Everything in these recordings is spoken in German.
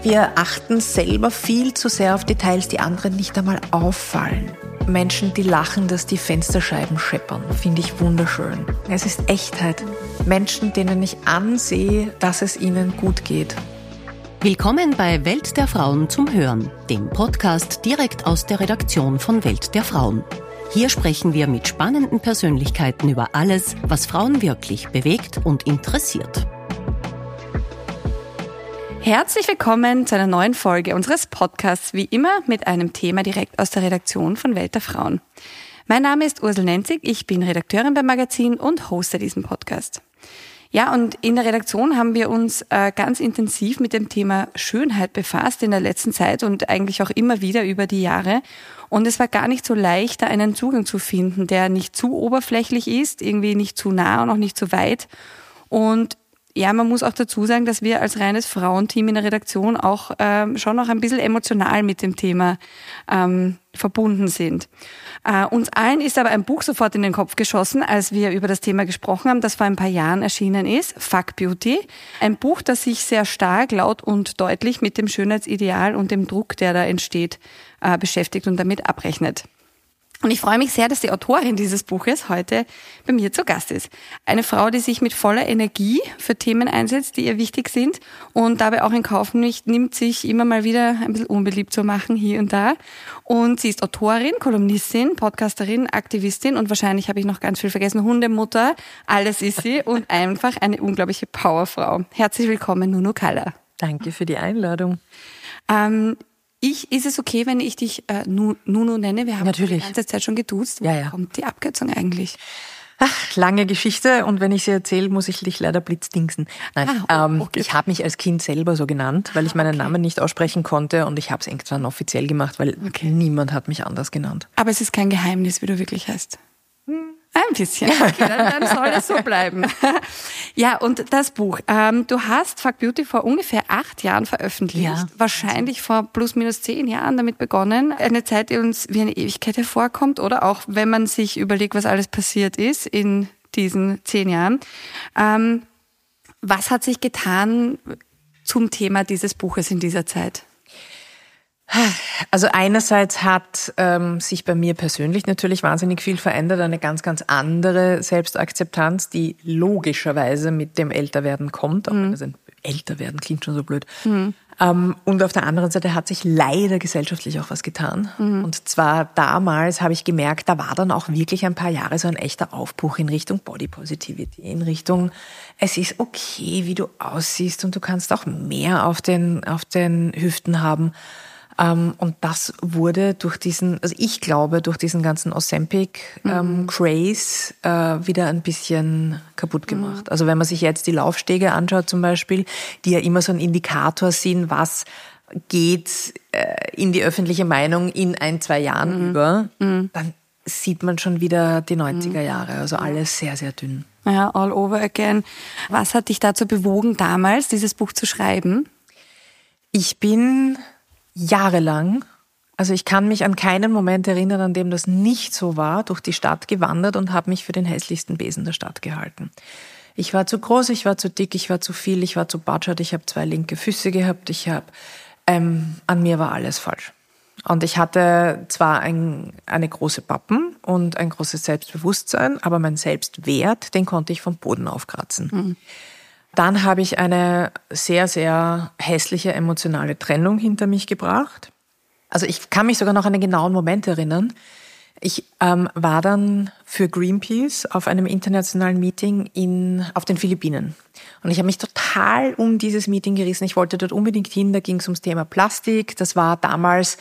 Wir achten selber viel zu sehr auf Details, die anderen nicht einmal auffallen. Menschen, die lachen, dass die Fensterscheiben scheppern, finde ich wunderschön. Es ist Echtheit. Menschen, denen ich ansehe, dass es ihnen gut geht. Willkommen bei Welt der Frauen zum Hören, dem Podcast direkt aus der Redaktion von Welt der Frauen. Hier sprechen wir mit spannenden Persönlichkeiten über alles, was Frauen wirklich bewegt und interessiert. Herzlich willkommen zu einer neuen Folge unseres Podcasts, wie immer mit einem Thema direkt aus der Redaktion von Welt der Frauen. Mein Name ist Ursel Nenzig, ich bin Redakteurin beim Magazin und hoste diesen Podcast. Ja, und in der Redaktion haben wir uns ganz intensiv mit dem Thema Schönheit befasst in der letzten Zeit und eigentlich auch immer wieder über die Jahre. Und es war gar nicht so leicht, da einen Zugang zu finden, der nicht zu oberflächlich ist, irgendwie nicht zu nah und auch nicht zu weit. Und ja, man muss auch dazu sagen, dass wir als reines Frauenteam in der Redaktion auch schon noch ein bisschen emotional mit dem Thema verbunden sind. Uns allen ist aber ein Buch sofort in den Kopf geschossen, als wir über das Thema gesprochen haben, das vor ein paar Jahren erschienen ist, Fuck Beauty. Ein Buch, das sich sehr stark, laut und deutlich mit dem Schönheitsideal und dem Druck, der da entsteht, beschäftigt und damit abrechnet. Und ich freue mich sehr, dass die Autorin dieses Buches heute bei mir zu Gast ist. Eine Frau, die sich mit voller Energie für Themen einsetzt, die ihr wichtig sind und dabei auch in Kauf nimmt, sich immer mal wieder ein bisschen unbeliebt zu machen hier und da. Und sie ist Autorin, Kolumnistin, Podcasterin, Aktivistin und wahrscheinlich habe ich noch ganz viel vergessen, Hundemutter. Alles ist sie und einfach eine unglaubliche Powerfrau. Herzlich willkommen, Nunu Kalla. Danke für die Einladung. Ist es okay, wenn ich dich Nunu nenne? Wir haben Natürlich die ganze Zeit schon geduzt. Ja. Wo kommt die Abkürzung eigentlich? Ach, lange Geschichte und wenn ich sie erzähle, muss ich dich leider blitzdingsen. Nein, okay. Ich habe mich als Kind selber so genannt, weil ich meinen Namen nicht aussprechen konnte und ich habe es irgendwann offiziell gemacht, weil niemand hat mich anders genannt. Aber es ist kein Geheimnis, wie du wirklich heißt. Ein bisschen. Okay, dann soll es so bleiben. Ja, und das Buch. Du hast Fuck Beauty vor ungefähr 8 Jahren veröffentlicht. Ja. Wahrscheinlich vor plus minus 10 Jahren damit begonnen. Eine Zeit, die uns wie eine Ewigkeit hervorkommt, oder? Auch wenn man sich überlegt, was alles passiert ist in diesen 10 Jahren. Was hat sich getan zum Thema dieses Buches in dieser Zeit? Also einerseits hat sich bei mir persönlich natürlich wahnsinnig viel verändert, eine ganz, ganz andere Selbstakzeptanz, die logischerweise mit dem Älterwerden kommt. Also Älterwerden klingt schon so blöd. Und auf der anderen Seite hat sich leider gesellschaftlich auch was getan. Und zwar damals habe ich gemerkt, da war dann auch wirklich ein paar Jahre so ein echter Aufbruch in Richtung Body Positivity, in Richtung, es ist okay, wie du aussiehst und du kannst auch mehr auf den Hüften haben. Und das wurde durch diesen ganzen Ozempic-Craze wieder ein bisschen kaputt gemacht. Also wenn man sich jetzt die Laufstege anschaut zum Beispiel, die ja immer so ein Indikator sind, was geht in die öffentliche Meinung in 1-2 Jahren über, dann sieht man schon wieder die 90er Jahre. Also alles sehr, sehr dünn. Ja, all over again. Was hat dich dazu bewogen, damals dieses Buch zu schreiben? Ich bin jahrelang, also ich kann mich an keinen Moment erinnern, an dem das nicht so war, durch die Stadt gewandert und habe mich für den hässlichsten Besen der Stadt gehalten. Ich war zu groß, ich war zu dick, ich war zu viel, ich war zu batschert, ich habe 2 linke Füße gehabt, an mir war alles falsch. Und ich hatte zwar eine große Pappen und ein großes Selbstbewusstsein, aber mein Selbstwert, den konnte ich vom Boden aufkratzen. Dann habe ich eine sehr, sehr hässliche emotionale Trennung hinter mich gebracht. Also ich kann mich sogar noch an einen genauen Moment erinnern. Ich war dann für Greenpeace auf einem internationalen Meeting auf den Philippinen. Und ich habe mich total um dieses Meeting gerissen. Ich wollte dort unbedingt hin, da ging es ums Thema Plastik. Das war damals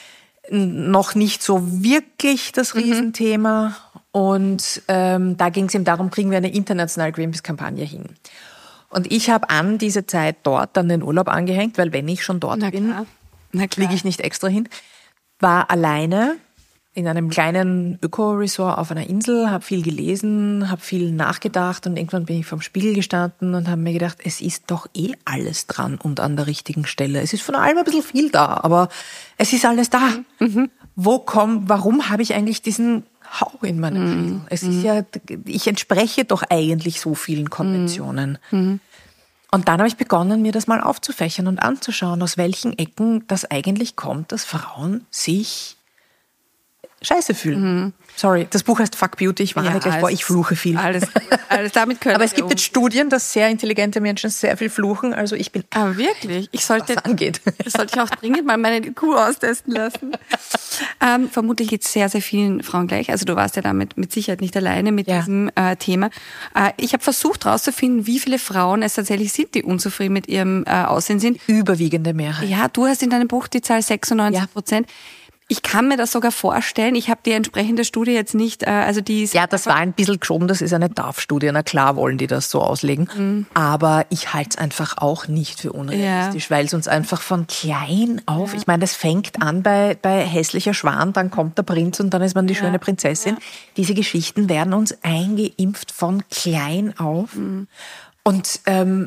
noch nicht so wirklich das Riesenthema. Und da ging es eben darum, kriegen wir eine internationale Greenpeace-Kampagne hin. Und ich habe an diese Zeit dort dann den Urlaub angehängt, weil wenn ich schon dort bin, fliege ich nicht extra hin. War alleine in einem kleinen Öko-Resort auf einer Insel, habe viel gelesen, habe viel nachgedacht und irgendwann bin ich vorm Spiegel gestanden und habe mir gedacht, es ist doch alles dran und an der richtigen Stelle. Es ist von allem ein bisschen viel da, aber es ist alles da. Warum habe ich eigentlich diesen Hauch in meinem Schädel? Es ist ja, ich entspreche doch eigentlich so vielen Konventionen. Und dann habe ich begonnen, mir das mal aufzufächern und anzuschauen, aus welchen Ecken das eigentlich kommt, dass Frauen sich scheiße fühlen. Sorry, das Buch heißt Fuck Beauty, ich warne gleich vor, ich fluche viel. Alles damit können Aber es gibt jetzt Studien, dass sehr intelligente Menschen sehr viel fluchen, also ich bin aber wirklich? was angeht. Das sollte ich auch dringend mal meine Kuh austesten lassen. Vermutlich geht es sehr, sehr vielen Frauen gleich. Also du warst ja damit mit Sicherheit nicht alleine mit diesem Thema. Ich habe versucht herauszufinden, wie viele Frauen es tatsächlich sind, die unzufrieden mit ihrem Aussehen sind. Überwiegende Mehrheit. Ja, du hast in deinem Buch die Zahl 96%. Ich kann mir das sogar vorstellen. Ich habe die entsprechende Studie jetzt nicht, also die ist... Ja, das war ein bisschen geschoben, das ist eine DARF-Studie. Na klar wollen die das so auslegen. Aber ich halte es einfach auch nicht für unrealistisch, weil es uns einfach von klein auf, ich meine, das fängt an bei hässlicher Schwan, dann kommt der Prinz und dann ist man die schöne Prinzessin. Diese Geschichten werden uns eingeimpft von klein auf. Und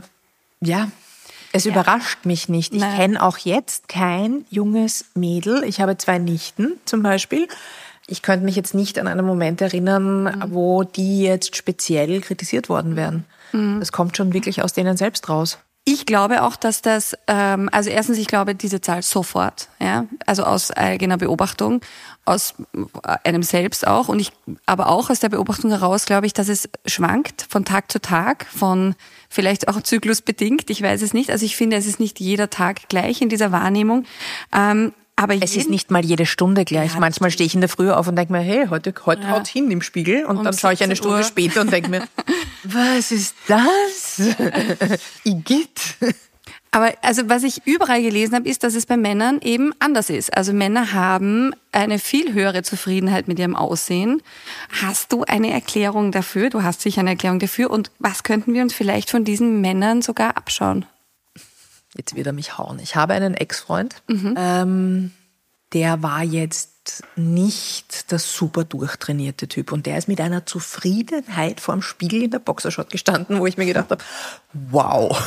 es überrascht mich nicht. Ich kenne auch jetzt kein junges Mädel. Ich habe 2 Nichten zum Beispiel. Ich könnte mich jetzt nicht an einen Moment erinnern, wo die jetzt speziell kritisiert worden wären. Das kommt schon wirklich aus denen selbst raus. Ich glaube auch, dass das, also erstens, ich glaube diese Zahl sofort, ja, also aus eigener Beobachtung, aus einem selbst auch und aber auch aus der Beobachtung heraus glaube ich, dass es schwankt von Tag zu Tag, von vielleicht auch zyklusbedingt, ich weiß es nicht. Also ich finde, es ist nicht jeder Tag gleich in dieser Wahrnehmung. Aber es ist nicht mal jede Stunde gleich. Ja, manchmal stehe ich in der Früh auf und denke mir, hey, heute haut's hin im Spiegel. Und dann schaue ich eine Stunde später und denke mir, was ist das? Igitt. Aber also was ich überall gelesen habe, ist, dass es bei Männern eben anders ist. Also Männer haben eine viel höhere Zufriedenheit mit ihrem Aussehen. Hast du eine Erklärung dafür? Du hast sicher eine Erklärung dafür. Und was könnten wir uns vielleicht von diesen Männern sogar abschauen? Jetzt wird er mich hauen. Ich habe einen Ex-Freund, der war jetzt nicht der super durchtrainierte Typ. Und der ist mit einer Zufriedenheit vor dem Spiegel in der Boxershort gestanden, wo ich mir gedacht habe, wow.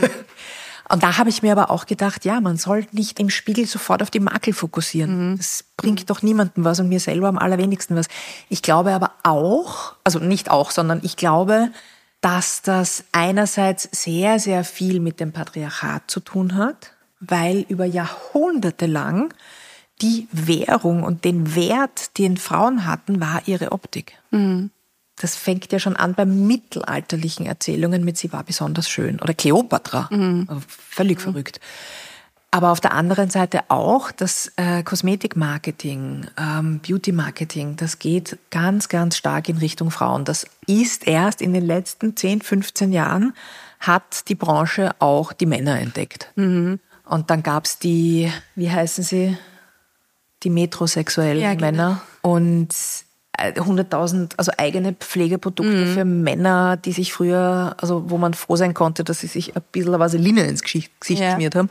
Und da habe ich mir aber auch gedacht, ja, man soll nicht im Spiegel sofort auf die Makel fokussieren. Das bringt doch niemandem was und mir selber am allerwenigsten was. Ich glaube aber auch, also nicht auch, sondern ich glaube, dass das einerseits sehr, sehr viel mit dem Patriarchat zu tun hat, weil über Jahrhunderte lang die Währung und den Wert, den Frauen hatten, war ihre Optik. Das fängt ja schon an bei mittelalterlichen Erzählungen mit sie war besonders schön. Oder Kleopatra, völlig verrückt. Aber auf der anderen Seite auch das Kosmetikmarketing, Beauty-Marketing, das geht ganz, ganz stark in Richtung Frauen. Das ist erst in den letzten 10, 15 Jahren hat die Branche auch die Männer entdeckt. Und dann gab's die, wie heißen sie? Die metrosexuellen Männer. Und 100.000, also eigene Pflegeprodukte für Männer, die sich früher, also wo man froh sein konnte, dass sie sich ein bisschen Vaseline ins Gesicht geschmiert haben.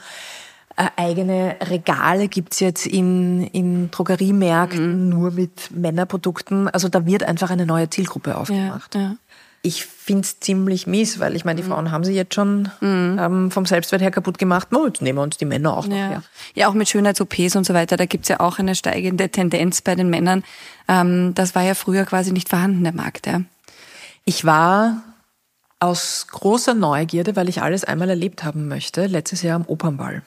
Eigene Regale gibt's jetzt in Drogeriemärkten nur mit Männerprodukten. Also da wird einfach eine neue Zielgruppe aufgemacht. Ja. Ich find's ziemlich mies, weil ich meine, die Frauen haben sie jetzt schon vom Selbstwert her kaputt gemacht. No, jetzt nehmen wir uns die Männer auch noch her. Ja, auch mit Schönheits-OPs und so weiter, da gibt's ja auch eine steigende Tendenz bei den Männern. Das war ja früher quasi nicht vorhanden, der Markt. Ja. Ich war aus großer Neugierde, weil ich alles einmal erlebt haben möchte, letztes Jahr am Opernball.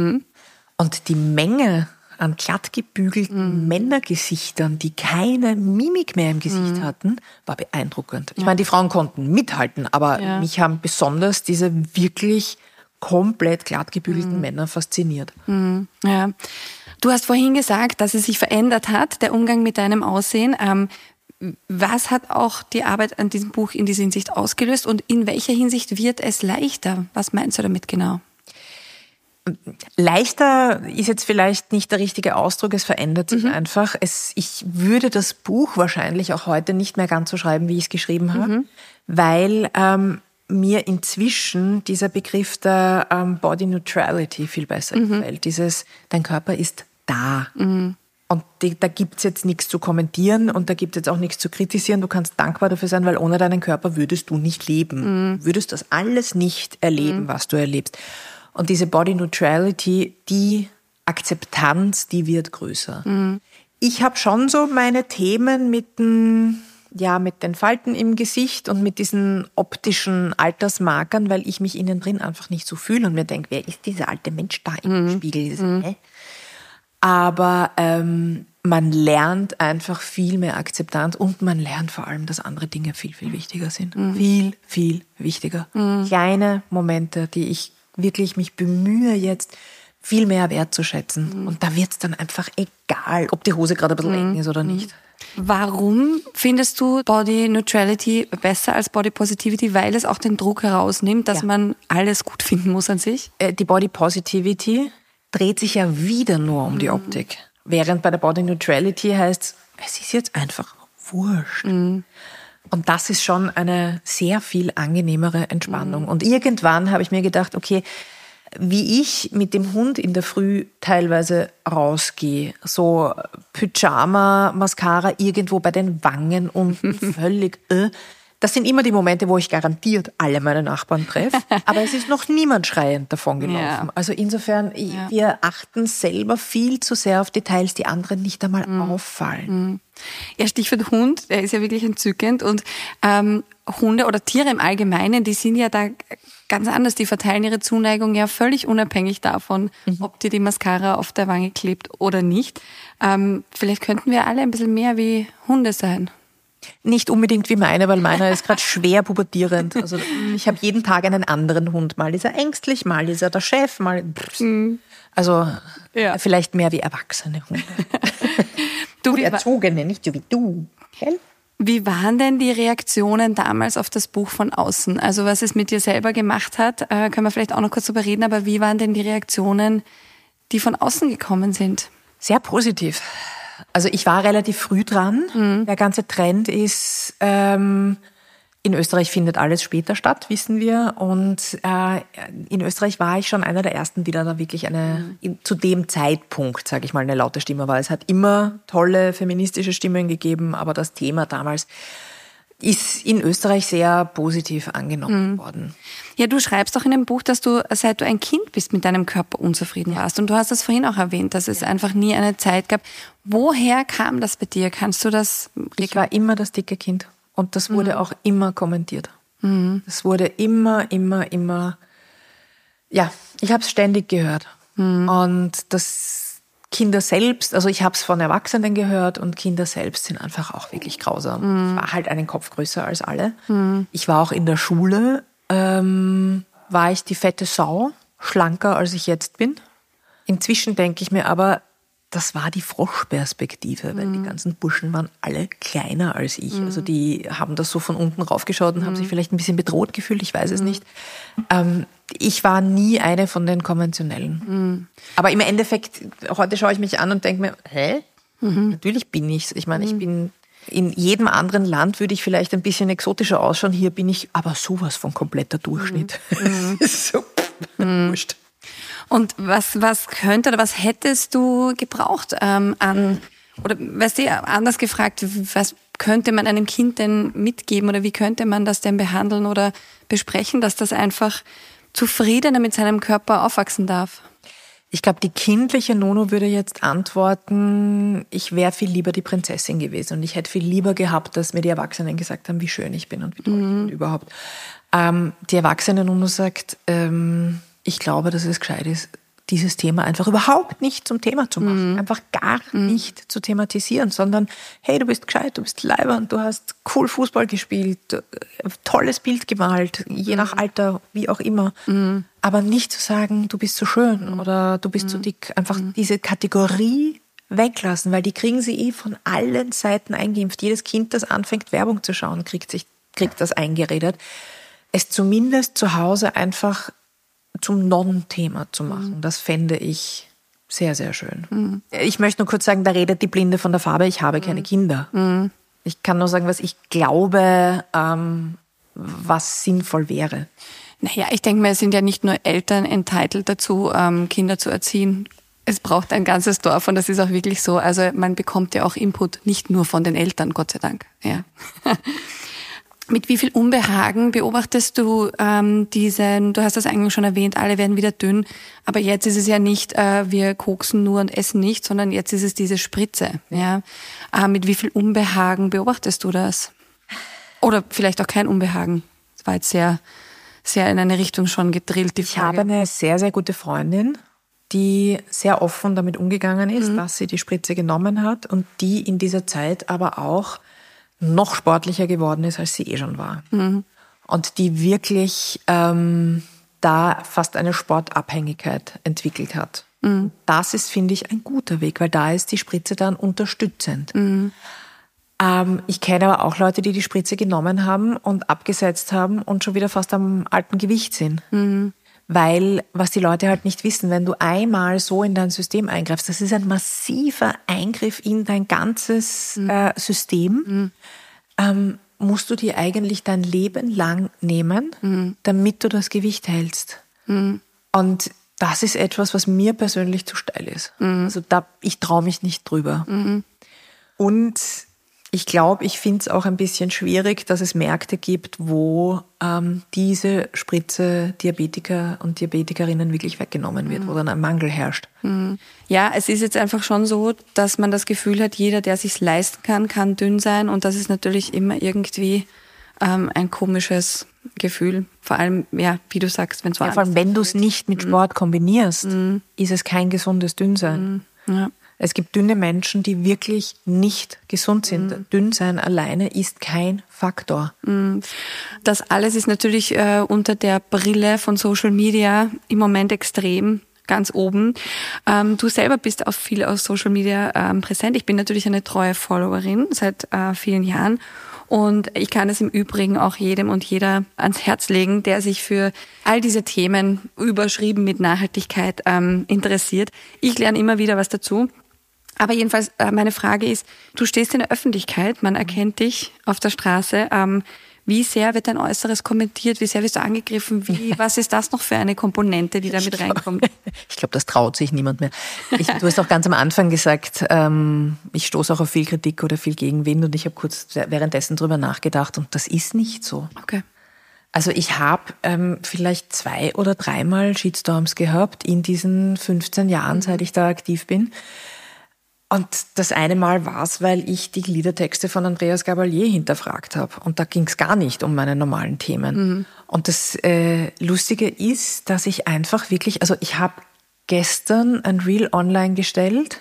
Und die Menge an glatt gebügelten Männergesichtern, die keine Mimik mehr im Gesicht hatten, war beeindruckend. Ich meine, die Frauen konnten mithalten, aber mich haben besonders diese wirklich komplett glatt gebügelten Männer fasziniert. Ja. Du hast vorhin gesagt, dass es sich verändert hat, der Umgang mit deinem Aussehen. Was hat auch die Arbeit an diesem Buch in dieser Hinsicht ausgelöst und in welcher Hinsicht wird es leichter? Was meinst du damit genau? Leichter ist jetzt vielleicht nicht der richtige Ausdruck, es verändert sich einfach. Ich würde das Buch wahrscheinlich auch heute nicht mehr ganz so schreiben, wie ich es geschrieben habe, weil mir inzwischen dieser Begriff der Body Neutrality viel besser gefällt. Dieses, dein Körper ist da. Und da gibt's jetzt nichts zu kommentieren und da gibt's jetzt auch nichts zu kritisieren. Du kannst dankbar dafür sein, weil ohne deinen Körper würdest du nicht leben. Würdest das alles nicht erleben, was du erlebst. Und diese Body Neutrality, die Akzeptanz, die wird größer. Ich habe schon so meine Themen mit dem mit den Falten im Gesicht und mit diesen optischen Altersmarkern, weil ich mich innen drin einfach nicht so fühle und mir denke, wer ist dieser alte Mensch da im Spiegel? Aber man lernt einfach viel mehr Akzeptanz und man lernt vor allem, dass andere Dinge viel, viel wichtiger sind. Viel, viel wichtiger. Kleine Momente, die ich wirklich mich bemühe jetzt viel mehr wertzuschätzen. Und da wird es dann einfach egal, ob die Hose gerade ein bisschen eng ist oder nicht. Warum findest du Body Neutrality besser als Body Positivity? Weil es auch den Druck herausnimmt, dass man alles gut finden muss an sich? Die Body Positivity dreht sich ja wieder nur um die Optik. Während bei der Body Neutrality heißt, es ist jetzt einfach wurscht. Und das ist schon eine sehr viel angenehmere Entspannung. Und irgendwann habe ich mir gedacht, okay, wie ich mit dem Hund in der Früh teilweise rausgehe, so Pyjama, Mascara irgendwo bei den Wangen unten, völlig das sind immer die Momente, wo ich garantiert alle meine Nachbarn treffe. Aber es ist noch niemand schreiend davon gelaufen. Ja. Also insofern, wir achten selber viel zu sehr auf Details, die anderen nicht einmal auffallen. Ja, Stichwort Hund, der ist ja wirklich entzückend. Und Hunde oder Tiere im Allgemeinen, die sind ja da ganz anders. Die verteilen ihre Zuneigung ja völlig unabhängig davon, ob dir die Mascara auf der Wange klebt oder nicht. Vielleicht könnten wir alle ein bisschen mehr wie Hunde sein. Nicht unbedingt wie meine, weil meiner ist gerade schwer pubertierend. Also ich habe jeden Tag einen anderen Hund. Mal ist er ängstlich, mal ist er der Chef, mal... Also vielleicht mehr wie erwachsene Hunde. Gut erzogene, nicht so wie du. Gell? Wie waren denn die Reaktionen damals auf das Buch von außen? Also was es mit dir selber gemacht hat, können wir vielleicht auch noch kurz darüber reden, aber wie waren denn die Reaktionen, die von außen gekommen sind? Sehr positiv. Also ich war relativ früh dran. Der ganze Trend ist, in Österreich findet alles später statt, wissen wir. Und in Österreich war ich schon einer der Ersten, die da wirklich zu dem Zeitpunkt, sage ich mal, eine laute Stimme war. Es hat immer tolle feministische Stimmen gegeben, aber das Thema damals ist in Österreich sehr positiv angenommen worden. Ja, du schreibst auch in dem Buch, dass du, seit du ein Kind bist, mit deinem Körper unzufrieden warst. Und du hast das vorhin auch erwähnt, dass es einfach nie eine Zeit gab. Woher kam das bei dir? Kannst du das... Ich war immer das dicke Kind. Und das wurde auch immer kommentiert. Das wurde immer... Ja, ich habe es ständig gehört. Und das... Kinder selbst, also ich habe es von Erwachsenen gehört und Kinder selbst sind einfach auch wirklich grausam. Ich war halt einen Kopf größer als alle. Ich war auch in der Schule, war ich die fette Sau, schlanker als ich jetzt bin. Inzwischen denke ich mir aber, das war die Froschperspektive, weil die ganzen Burschen waren alle kleiner als ich. Also die haben das so von unten raufgeschaut und haben sich vielleicht ein bisschen bedroht gefühlt, ich weiß es nicht. Ich war nie eine von den Konventionellen. Aber im Endeffekt, heute schaue ich mich an und denke mir, natürlich bin ich's. Ich meine, ich bin in jedem anderen Land würde ich vielleicht ein bisschen exotischer ausschauen. Hier bin ich aber sowas von kompletter Durchschnitt. So, wurscht. Und was hättest du gebraucht oder weißt du, anders gefragt, was könnte man einem Kind denn mitgeben oder wie könnte man das denn behandeln oder besprechen, dass das einfach zufriedener mit seinem Körper aufwachsen darf? Ich glaube, die kindliche Nono würde jetzt antworten, ich wäre viel lieber die Prinzessin gewesen und ich hätte viel lieber gehabt, dass mir die Erwachsenen gesagt haben, wie schön ich bin und wie toll ich bin überhaupt. Die erwachsene Nono sagt, ich glaube, dass es gescheit ist, dieses Thema einfach überhaupt nicht zum Thema zu machen. Einfach gar nicht zu thematisieren, sondern hey, du bist gescheit, du bist leibernd, du hast cool Fußball gespielt, tolles Bild gemalt, je nach Alter, wie auch immer. Aber nicht zu sagen, du bist so schön oder du bist so dick. Einfach diese Kategorie weglassen, weil die kriegen sie von allen Seiten eingeimpft. Jedes Kind, das anfängt, Werbung zu schauen, kriegt das eingeredet. Es zumindest zu Hause einfach zum Non-Thema zu machen. Das fände ich sehr, sehr schön. Ich möchte nur kurz sagen, da redet die Blinde von der Farbe, ich habe keine Kinder. Ich kann nur sagen, was ich glaube, was sinnvoll wäre. Naja, ich denke mal, es sind ja nicht nur Eltern entitled dazu, Kinder zu erziehen. Es braucht ein ganzes Dorf und das ist auch wirklich so. Also man bekommt ja auch Input nicht nur von den Eltern, Gott sei Dank. Ja. Mit wie viel Unbehagen beobachtest du du hast das eigentlich schon erwähnt, alle werden wieder dünn, aber jetzt ist es ja nicht, wir koksen nur und essen nicht, sondern jetzt ist es diese Spritze. Ja? Mit wie viel Unbehagen beobachtest du das? Oder vielleicht auch kein Unbehagen? Das war jetzt sehr, sehr in eine Richtung schon gedrillt, die Frage. Ich habe eine sehr, sehr gute Freundin, die sehr offen damit umgegangen ist, dass sie die Spritze genommen hat und die in dieser Zeit aber auch noch sportlicher geworden ist, als sie eh schon war. Und die wirklich da fast eine Sportabhängigkeit entwickelt hat. Das ist, finde ich, ein guter Weg, weil da ist die Spritze dann unterstützend. Ich kenne aber auch Leute, die Spritze genommen haben und abgesetzt haben und schon wieder fast am alten Gewicht sind. Weil, was die Leute halt nicht wissen, wenn du einmal so in dein System eingreifst, das ist ein massiver Eingriff in dein ganzes System, musst du dir eigentlich dein Leben lang nehmen, damit du das Gewicht hältst. Und das ist etwas, was mir persönlich zu steil ist. Also ich traue mich nicht drüber. Und ich glaube, ich finde es auch ein bisschen schwierig, dass es Märkte gibt, wo diese Spritze Diabetiker und Diabetikerinnen wirklich weggenommen wird, wo dann ein Mangel herrscht. Ja, es ist jetzt einfach schon so, dass man das Gefühl hat, jeder, der sich's leisten kann, kann dünn sein. Und das ist natürlich immer irgendwie ein komisches Gefühl. Vor allem, ja, wie du sagst, wenn es so vor allem, wenn du es nicht mit Sport kombinierst, ist es kein gesundes Dünnsein. Ja. Es gibt dünne Menschen, die wirklich nicht gesund sind. Dünnsein alleine ist kein Faktor. Das alles ist natürlich unter der Brille von Social Media im Moment extrem ganz oben. Du selber bist auch viel auf Social Media präsent. Ich bin natürlich eine treue Followerin seit vielen Jahren. Und ich kann es im Übrigen auch jedem und jeder ans Herz legen, der sich für all diese Themen, überschrieben mit Nachhaltigkeit, interessiert. Ich lerne immer wieder was dazu. Aber jedenfalls, meine Frage ist, du stehst in der Öffentlichkeit, man erkennt dich auf der Straße. Wie sehr wird dein Äußeres kommentiert? Wie sehr wirst du angegriffen? Was ist das noch für eine Komponente, die da mit reinkommt? Ich glaube, das traut sich niemand mehr. Du hast auch ganz am Anfang gesagt, ich stoße auch auf viel Kritik oder viel Gegenwind und ich habe kurz währenddessen drüber nachgedacht und das ist nicht so. Okay. Also ich habe vielleicht 2 oder 3 Mal Shitstorms gehabt in diesen 15 Jahren, seit ich da aktiv bin. Und das eine Mal war es, weil ich die Liedertexte von Andreas Gabalier hinterfragt habe. Und da ging es gar nicht um meine normalen Themen. Und das Lustige ist, dass ich einfach wirklich, also ich habe gestern ein Reel online gestellt.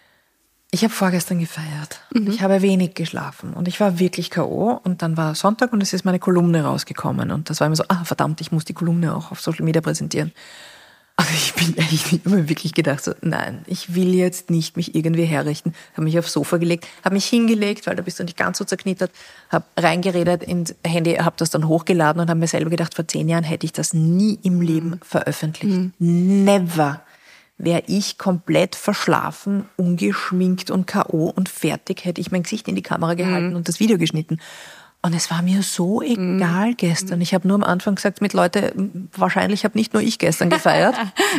Ich habe vorgestern gefeiert. Ich habe wenig geschlafen und ich war wirklich K.O. Und dann war Sonntag und es ist meine Kolumne rausgekommen. Und das war immer so, verdammt, ich muss die Kolumne auch auf Social Media präsentieren. Also ich bin eigentlich immer wirklich gedacht, so, nein, ich will jetzt nicht mich irgendwie herrichten. Habe mich aufs Sofa gelegt, habe mich hingelegt, weil da bist du nicht ganz so zerknittert, habe reingeredet ins Handy, habe das dann hochgeladen und habe mir selber gedacht, vor 10 Jahren hätte ich das nie im Leben veröffentlicht. Never wäre ich komplett verschlafen, ungeschminkt und K.O. und fertig, hätte ich mein Gesicht in die Kamera gehalten und das Video geschnitten. Und es war mir so egal gestern. Ich habe nur am Anfang gesagt, mit Leute, wahrscheinlich habe nicht nur ich gestern gefeiert.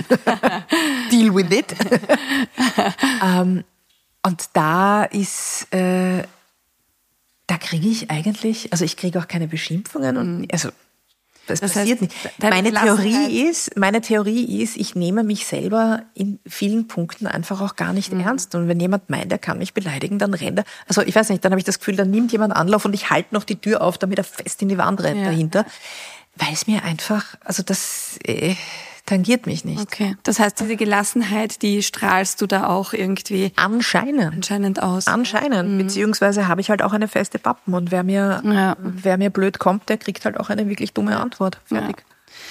Deal with it. Und da ist, da kriege ich eigentlich, also ich kriege auch keine Beschimpfungen und also das passiert nicht. Meine Theorie ist, ich nehme mich selber in vielen Punkten einfach auch gar nicht ernst. Und wenn jemand meint, er kann mich beleidigen, dann rennt er. Also ich weiß nicht, dann habe ich das Gefühl, dann nimmt jemand Anlauf und ich halte noch die Tür auf, damit er fest in die Wand rennt dahinter. Weil es mir einfach, also das tangiert mich nicht. Okay, das heißt, diese Gelassenheit, die strahlst du da auch irgendwie anscheinend aus. Anscheinend, beziehungsweise habe ich halt auch eine feste Pappen und wer mir blöd kommt, der kriegt halt auch eine wirklich dumme Antwort. Fertig.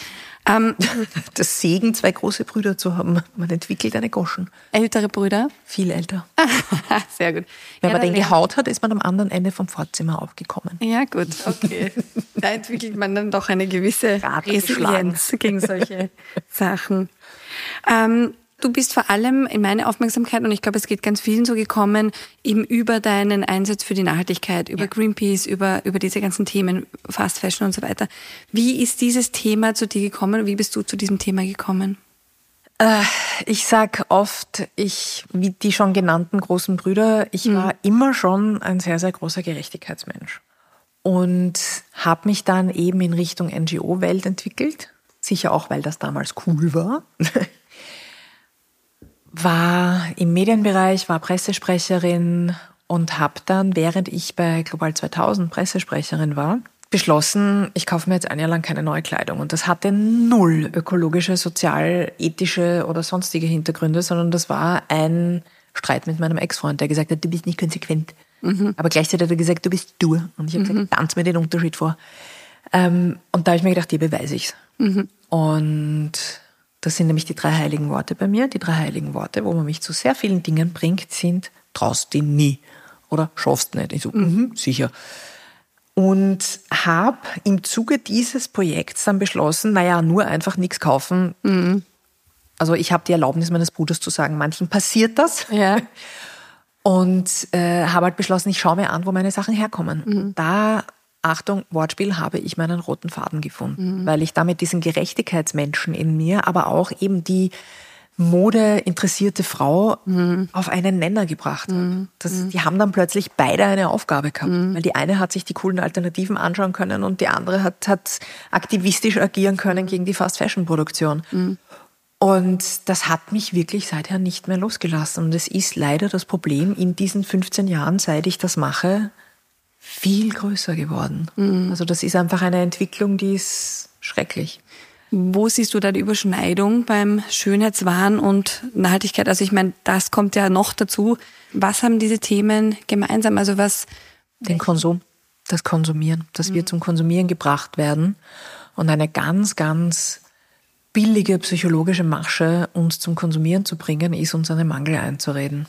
Das Segen, 2 große Brüder zu haben. Man entwickelt eine Goschen. Ältere Brüder? Viel älter. Sehr gut. Wenn man den gehaut hat, ist man am anderen Ende vom Vorzimmer aufgekommen. Ja gut, okay. Da entwickelt man dann doch eine gewisse Resilienz gegen solche Sachen. Du bist vor allem in meine Aufmerksamkeit, und ich glaube, es geht ganz vielen so gekommen, eben über deinen Einsatz für die Nachhaltigkeit, über Greenpeace, über diese ganzen Themen, Fast Fashion und so weiter. Wie ist dieses Thema zu dir gekommen? Wie bist du zu diesem Thema gekommen? Ich sag oft, wie die schon genannten großen Brüder, ich war immer schon ein sehr, sehr großer Gerechtigkeitsmensch. Und habe mich dann eben in Richtung NGO-Welt entwickelt. Sicher auch, weil das damals cool war. War im Medienbereich, war Pressesprecherin und habe dann, während ich bei Global 2000 Pressesprecherin war, beschlossen, ich kaufe mir jetzt ein Jahr lang keine neue Kleidung. Und das hatte null ökologische, sozial, ethische oder sonstige Hintergründe, sondern das war ein Streit mit meinem Ex-Freund, der gesagt hat, du bist nicht konsequent. Aber gleichzeitig hat er gesagt, du bist du. Und ich habe gesagt, tanz mir den Unterschied vor. Und da habe ich mir gedacht, hier beweise ich's. Und das sind nämlich die 3 heiligen Worte bei mir. Die 3 heiligen Worte, wo man mich zu sehr vielen Dingen bringt, sind, traust dich nie oder schaffst nicht. Ich so, sicher. Und habe im Zuge dieses Projekts dann beschlossen, nur einfach nichts kaufen. Also ich habe die Erlaubnis meines Bruders zu sagen, manchen passiert das. Ja. Und habe halt beschlossen, ich schaue mir an, wo meine Sachen herkommen. Da, Achtung, Wortspiel, habe ich meinen roten Faden gefunden. Weil ich damit diesen Gerechtigkeitsmenschen in mir, aber auch eben die modeinteressierte Frau auf einen Nenner gebracht habe. Die haben dann plötzlich beide eine Aufgabe gehabt. Weil die eine hat sich die coolen Alternativen anschauen können und die andere hat aktivistisch agieren können gegen die Fast-Fashion-Produktion. Und das hat mich wirklich seither nicht mehr losgelassen. Und es ist leider das Problem in diesen 15 Jahren, seit ich das mache, viel größer geworden. Also das ist einfach eine Entwicklung, die ist schrecklich. Wo siehst du da die Überschneidung beim Schönheitswahn und Nachhaltigkeit? Also ich meine, das kommt ja noch dazu. Was haben diese Themen gemeinsam? Also was? Den Konsum, das Konsumieren, dass wir zum Konsumieren gebracht werden und eine ganz, ganz billige psychologische Masche, uns zum Konsumieren zu bringen, ist uns einen Mangel einzureden.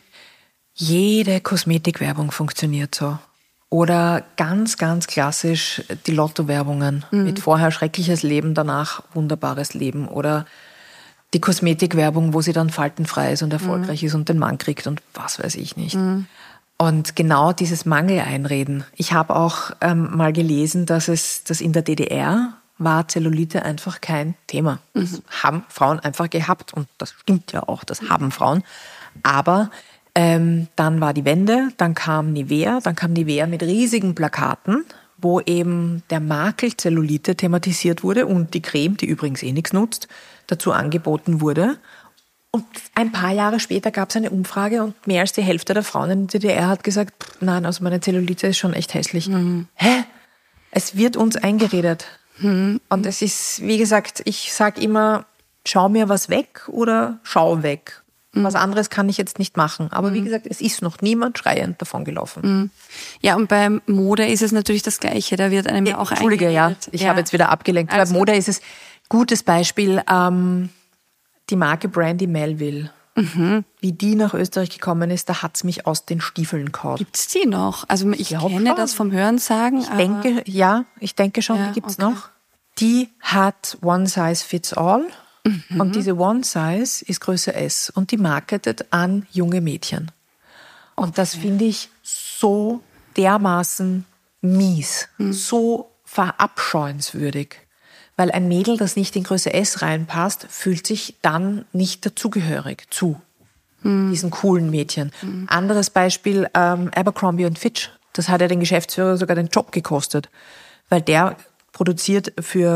Jede Kosmetikwerbung funktioniert so. Oder ganz, ganz klassisch die Lotto-Werbungen mit vorher schreckliches Leben, danach wunderbares Leben. Oder die Kosmetikwerbung, wo sie dann faltenfrei ist und erfolgreich ist und den Mann kriegt und was weiß ich nicht. Und genau dieses Mangel-Einreden. Ich habe auch mal gelesen, dass in der DDR war Zellulite einfach kein Thema. Das haben Frauen einfach gehabt und das stimmt ja auch, das haben Frauen. Aber dann war die Wende, dann kam Nivea mit riesigen Plakaten, wo eben der Makel Zellulite thematisiert wurde und die Creme, die übrigens nichts nutzt, dazu angeboten wurde. Und ein paar Jahre später gab es eine Umfrage und mehr als die Hälfte der Frauen in der DDR hat gesagt, nein, also meine Zellulite ist schon echt hässlich. Hä? Es wird uns eingeredet. Und es ist, wie gesagt, ich sage immer, schau mir was weg oder schau weg. Was anderes kann ich jetzt nicht machen. Aber wie gesagt, es ist noch niemand schreiend davon gelaufen. Ja, und bei Mode ist es natürlich das Gleiche. Da wird einem ja auch Entschuldige, ich habe jetzt wieder abgelenkt. Also, bei Mode ist es, gutes Beispiel, die Marke Brandy Melville. Wie die nach Österreich gekommen ist, da hat's mich aus den Stiefeln gehauen. Gibt's die noch? Also ich kenne das vom Hörensagen. Ich denke schon, die gibt's noch. Die hat One Size Fits All. Und diese One Size ist Größe S und die marketet an junge Mädchen. Und das finde ich so dermaßen mies, so verabscheuenswürdig. Weil ein Mädel, das nicht in Größe S reinpasst, fühlt sich dann nicht dazugehörig zu diesen coolen Mädchen. Anderes Beispiel, Abercrombie & Fitch. Das hat ja den Geschäftsführer sogar den Job gekostet. Weil der hat produziert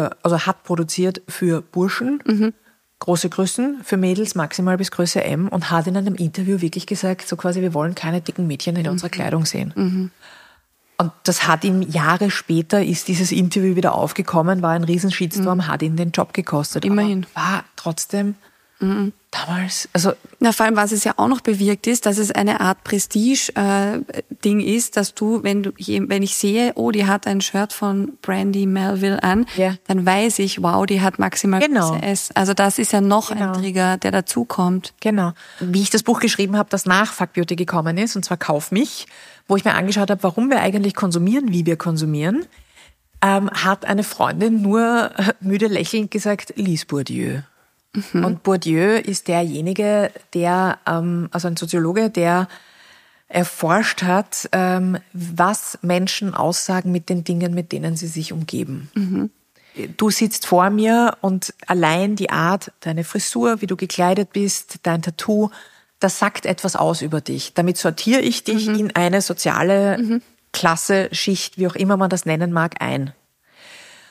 für Burschen, große Größen, für Mädels maximal bis Größe M und hat in einem Interview wirklich gesagt, so quasi, wir wollen keine dicken Mädchen in unserer Kleidung sehen. Und das hat ihm Jahre später, ist dieses Interview wieder aufgekommen, war ein riesen Shitstorm, hat ihn den Job gekostet. Immerhin. Aber war trotzdem damals, also... Na, vor allem, was es ja auch noch bewirkt ist, dass es eine Art Prestige-Ding ist, dass wenn ich sehe, oh, die hat ein Shirt von Brandy Melville an, dann weiß ich, wow, die hat maximal Größe S. Also das ist ja noch ein Trigger, der dazukommt. Genau. Wie ich das Buch geschrieben habe, das nach Fuck Beauty gekommen ist, und zwar Kauf mich, wo ich mir angeschaut habe, warum wir eigentlich konsumieren, wie wir konsumieren, hat eine Freundin nur müde lächelnd gesagt, lies Bourdieu. Und Bourdieu ist derjenige, der, also ein Soziologe, der erforscht hat, was Menschen aussagen mit den Dingen, mit denen sie sich umgeben. Du sitzt vor mir und allein die Art, deine Frisur, wie du gekleidet bist, dein Tattoo, das sagt etwas aus über dich. Damit sortiere ich dich in eine soziale Klasse, Schicht, wie auch immer man das nennen mag, ein.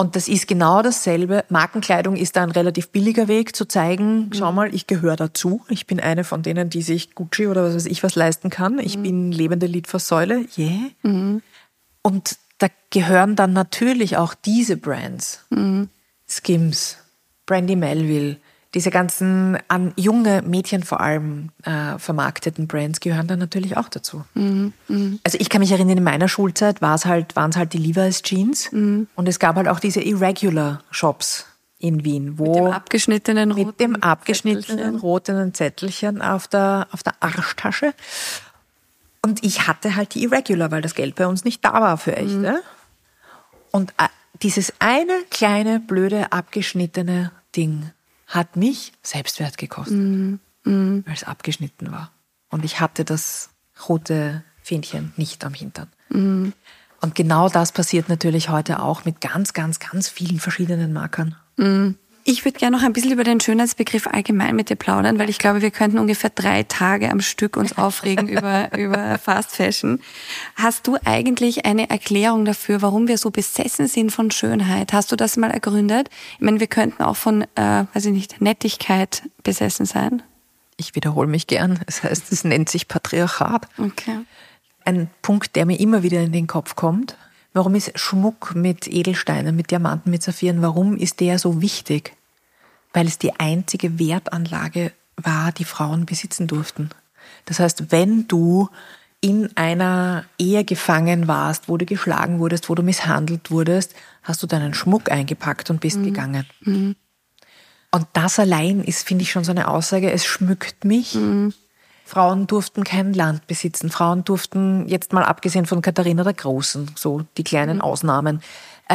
Und das ist genau dasselbe. Markenkleidung ist da ein relativ billiger Weg zu zeigen, schau mal, ich gehöre dazu. Ich bin eine von denen, die sich Gucci oder was weiß ich was leisten kann. Ich bin lebende Litfaßsäule. Yeah. Und da gehören dann natürlich auch diese Brands. Skims, Brandy Melville, diese ganzen an junge Mädchen vor allem vermarkteten Brands gehören dann natürlich auch dazu. Also ich kann mich erinnern, in meiner Schulzeit waren es halt die Levi's Jeans und es gab halt auch diese Irregular Shops in Wien, wo mit dem abgeschnittenen roten Zettelchen auf der Arschtasche. Und ich hatte halt die Irregular, weil das Geld bei uns nicht da war für echte. Und dieses eine kleine, blöde, abgeschnittene Ding hat mich Selbstwert gekostet, weil es abgeschnitten war. Und ich hatte das rote Fähnchen nicht am Hintern. Und genau das passiert natürlich heute auch mit ganz, ganz, ganz vielen verschiedenen Markern. Ich würde gerne noch ein bisschen über den Schönheitsbegriff allgemein mit dir plaudern, weil ich glaube, wir könnten ungefähr 3 Tage am Stück uns aufregen über Fast Fashion. Hast du eigentlich eine Erklärung dafür, warum wir so besessen sind von Schönheit? Hast du das mal ergründet? Ich meine, wir könnten auch von, Nettigkeit besessen sein. Ich wiederhole mich gern. Das heißt, es nennt sich Patriarchat. Okay. Ein Punkt, der mir immer wieder in den Kopf kommt. Warum ist Schmuck mit Edelsteinen, mit Diamanten, mit Saphiren, warum ist der so wichtig? Weil es die einzige Wertanlage war, die Frauen besitzen durften. Das heißt, wenn du in einer Ehe gefangen warst, wo du geschlagen wurdest, wo du misshandelt wurdest, hast du deinen Schmuck eingepackt und bist gegangen. Und das allein ist, finde ich, schon so eine Aussage, es schmückt mich. Frauen durften kein Land besitzen. Frauen durften, jetzt mal abgesehen von Katharina der Großen, so die kleinen Ausnahmen,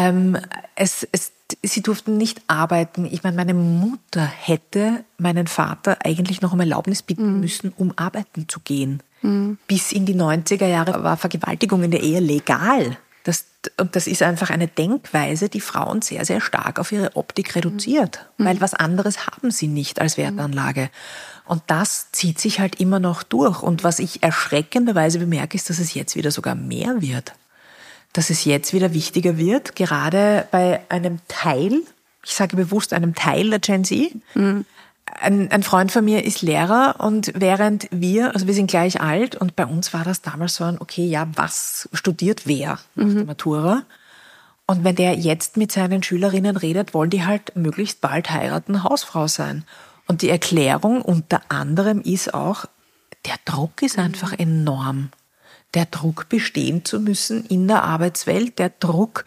sie durften nicht arbeiten. Ich meine, meine Mutter hätte meinen Vater eigentlich noch um Erlaubnis bitten müssen, um arbeiten zu gehen. Bis in die 90er Jahre war Vergewaltigung in der Ehe legal. Und das ist einfach eine Denkweise, die Frauen sehr, sehr stark auf ihre Optik reduziert. Weil was anderes haben sie nicht als Wertanlage. Und das zieht sich halt immer noch durch. Und was ich erschreckenderweise bemerke, ist, dass es jetzt wieder sogar mehr wird. Dass es jetzt wieder wichtiger wird, gerade bei einem Teil, ich sage bewusst einem Teil der Gen Z. Ein Freund von mir ist Lehrer und während wir sind gleich alt und bei uns war das damals so ein, okay, ja, was studiert wer nach der Matura? Und wenn der jetzt mit seinen Schülerinnen redet, wollen die halt möglichst bald heiraten, Hausfrau sein. Und die Erklärung unter anderem ist auch, der Druck ist einfach enorm. Der Druck, bestehen zu müssen in der Arbeitswelt, der Druck,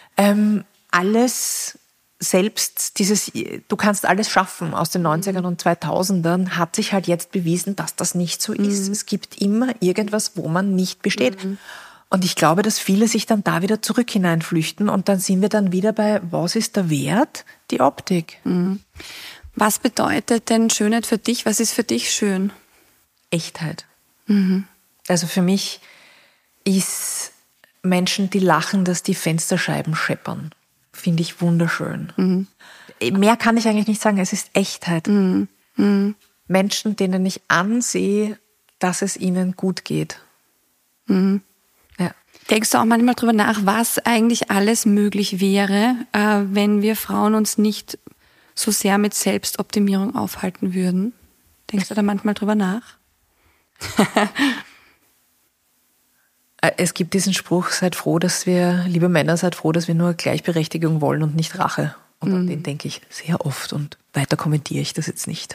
alles selbst, du kannst alles schaffen aus den 90ern und 2000ern, hat sich halt jetzt bewiesen, dass das nicht so ist. Es gibt immer irgendwas, wo man nicht besteht. Und ich glaube, dass viele sich dann da wieder zurück hineinflüchten und dann sind wir dann wieder bei, was ist der Wert? Die Optik. Was bedeutet denn Schönheit für dich? Was ist für dich schön? Echtheit. Also für mich ist Menschen, die lachen, dass die Fensterscheiben scheppern. Finde ich wunderschön. Mehr kann ich eigentlich nicht sagen, es ist Echtheit. Menschen, denen ich ansehe, dass es ihnen gut geht. Ja. Denkst du auch manchmal drüber nach, was eigentlich alles möglich wäre, wenn wir Frauen uns nicht so sehr mit Selbstoptimierung aufhalten würden? Denkst du da manchmal drüber nach? Es gibt diesen Spruch, liebe Männer, seid froh, dass wir nur Gleichberechtigung wollen und nicht Rache. Und an den denke ich sehr oft und weiter kommentiere ich das jetzt nicht.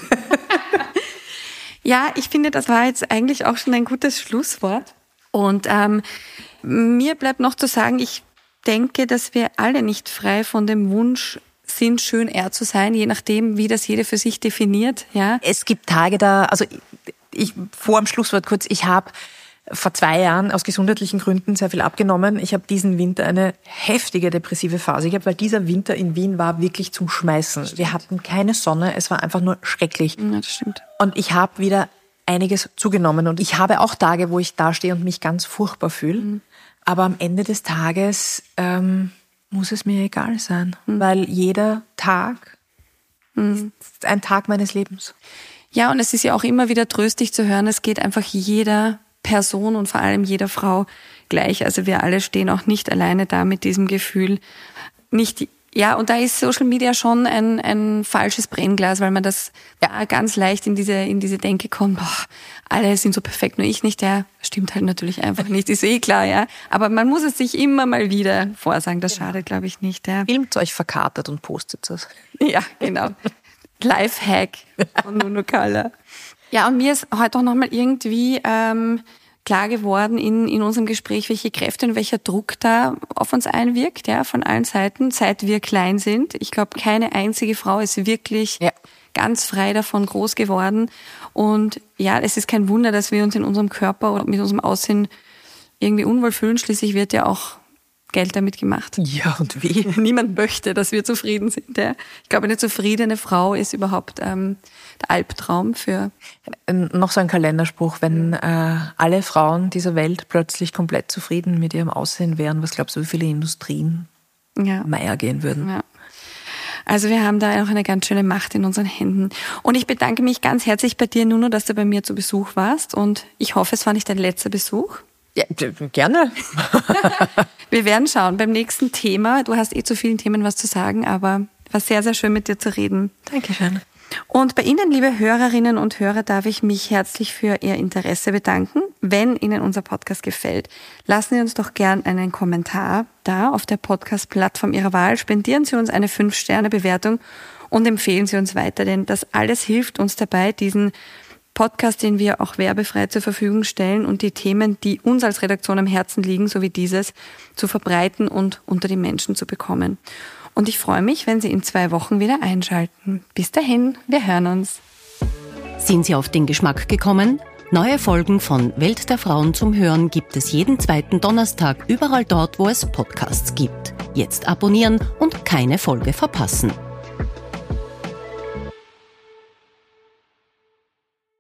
Ja, ich finde, das war jetzt eigentlich auch schon ein gutes Schlusswort. Und mir bleibt noch zu sagen, ich denke, dass wir alle nicht frei von dem Wunsch sind, schön eher zu sein, je nachdem, wie das jeder für sich definiert. Ja. Es gibt Tage da, also vor dem Schlusswort kurz, ich habe vor 2 Jahren aus gesundheitlichen Gründen sehr viel abgenommen. Ich habe diesen Winter eine heftige depressive Phase gehabt, weil dieser Winter in Wien war wirklich zum Schmeißen. Wir hatten keine Sonne, es war einfach nur schrecklich. Ja, das stimmt. Und ich habe wieder einiges zugenommen und ich habe auch Tage, wo ich dastehe und mich ganz furchtbar fühle. Aber am Ende des Tages muss es mir egal sein, weil jeder Tag ist ein Tag meines Lebens. Ja, und es ist ja auch immer wieder tröstlich zu hören, es geht einfach jeder Person und vor allem jeder Frau gleich. Also wir alle stehen auch nicht alleine da mit diesem Gefühl. nicht, ja, und da ist Social Media schon ein falsches Brennglas, weil man das ganz leicht in diese Denke kommt, alle sind so perfekt, nur ich nicht, ja, stimmt halt natürlich einfach nicht, ist klar, ja. Aber man muss es sich immer mal wieder vorsagen, das schadet, glaube ich, nicht, ja. Filmt euch verkatert und postet es. Ja, genau. Lifehack von Nuno Kalla. Ja, und mir ist heute auch nochmal irgendwie klar geworden in unserem Gespräch, welche Kräfte und welcher Druck da auf uns einwirkt, ja, von allen Seiten, seit wir klein sind. Ich glaube, keine einzige Frau ist wirklich ganz frei davon groß geworden. Und ja, es ist kein Wunder, dass wir uns in unserem Körper oder mit unserem Aussehen irgendwie unwohl fühlen. Schließlich wird ja auch Geld damit gemacht. Ja, und wie? Niemand möchte, dass wir zufrieden sind. Ja. Ich glaube, eine zufriedene Frau ist überhaupt der Albtraum für... Noch so ein Kalenderspruch, wenn alle Frauen dieser Welt plötzlich komplett zufrieden mit ihrem Aussehen wären, was glaubst du, wie viele Industrien Meier gehen würden? Ja. Also wir haben da auch eine ganz schöne Macht in unseren Händen. Und ich bedanke mich ganz herzlich bei dir, Nuno, dass du bei mir zu Besuch warst. Und ich hoffe, es war nicht dein letzter Besuch. Ja, gerne. Wir werden schauen beim nächsten Thema. Du hast zu vielen Themen was zu sagen, aber war sehr, sehr schön mit dir zu reden. Dankeschön. Und bei Ihnen, liebe Hörerinnen und Hörer, darf ich mich herzlich für Ihr Interesse bedanken. Wenn Ihnen unser Podcast gefällt, lassen Sie uns doch gern einen Kommentar da auf der Podcast-Plattform Ihrer Wahl. Spendieren Sie uns eine 5-Sterne-Bewertung und empfehlen Sie uns weiter, denn das alles hilft uns dabei, diesen Podcast, den wir auch werbefrei zur Verfügung stellen und die Themen, die uns als Redaktion am Herzen liegen, so wie dieses, zu verbreiten und unter die Menschen zu bekommen. Und ich freue mich, wenn Sie in 2 Wochen wieder einschalten. Bis dahin, wir hören uns. Sind Sie auf den Geschmack gekommen? Neue Folgen von Welt der Frauen zum Hören gibt es jeden 2. Donnerstag überall dort, wo es Podcasts gibt. Jetzt abonnieren und keine Folge verpassen.